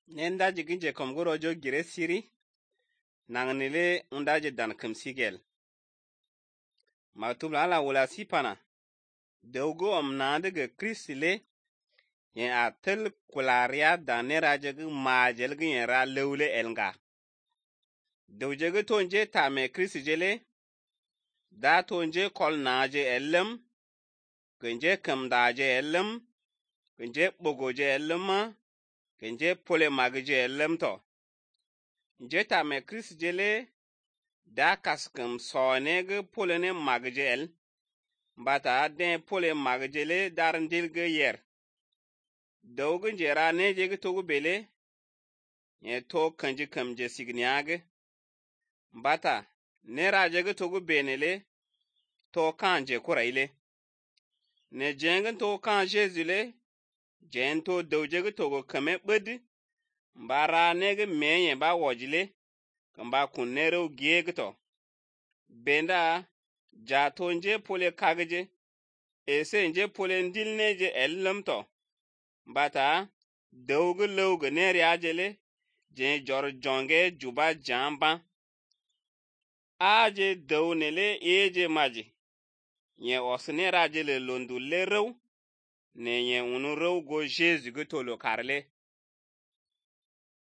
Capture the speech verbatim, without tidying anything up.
Nenda jiginje komgoro jo gire siri nangnile undaje dan kumsigel maktub ala wala sipana dawgo om nadige kristile yen atel kularia daneraje gu majel gu yen ra lewle elnga dawje gu tonje tame kristijele da tonje kol naje ellem kunje kamdaje ellem kunje bogoje ellem kunje pole magje ellem to nje tame kristijele da kaskum sone gu pole ne magje el bata den pole magjele darndil gu yer dawgu jera ne je gu togu bele ye to kanji kamje signiage bata ne raje gu togu benele to kanje kuraile ne jengen to kan jezule jen to dawje gu togu kame budi bara ne gu menye ba wojile kamba kunnero giegto benda jato nje pole kagje ese nje pole ndil neje ellamto bata dawgu lawgu ne riajele je jor jonge juba jamba aje dawnele eje maji ye osne rajele londu le rew ne ye unu rew go Jesu gu tolo karle